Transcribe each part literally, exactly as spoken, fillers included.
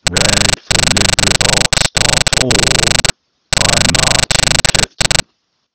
read from LibriVox dot org by Martin Clifton.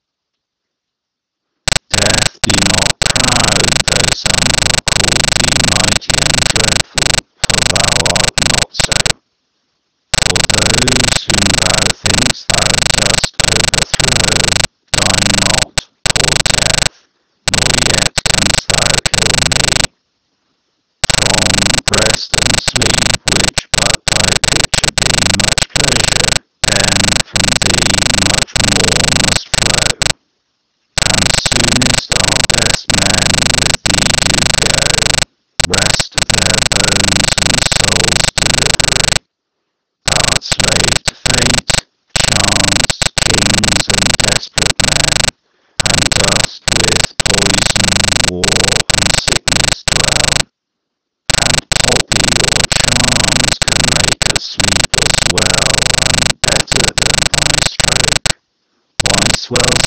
Death be not proud, though some have called thee mighty and dreadful, for thou art not so. For those whom thou think'st thou dost overthrow, die not, poor Death, nor yet canst thou kill me. From breast and sleeve, which but thy picture bring much pleasure, then from thee much more must flow. And soonest our best men with thee do go, rest their bones and souls' delivery. Thou art slave to fate, chance, kings and desperate men, and dost with poison, war and sickness dwell. And poppy or charms can make us sleep as well and better than thy stroke. Why swell